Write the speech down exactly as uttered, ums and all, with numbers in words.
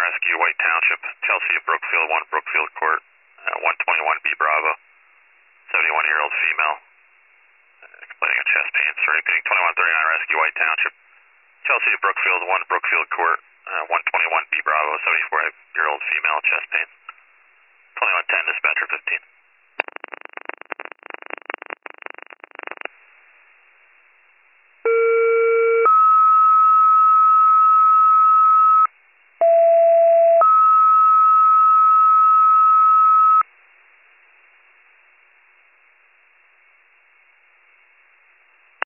Rescue, White Township, Chelsea of Brookfield, one Brookfield Court, uh, one twenty-one B Bravo, seventy-one-year-old female, uh, complaining of chest pains. Repeating, twenty-one thirty-nine Rescue, White Township, Chelsea of Brookfield, one Brookfield Court, uh, one twenty-one B Bravo, seventy-four-year-old female, chest pains. twenty-one ten, dispatcher fifteen.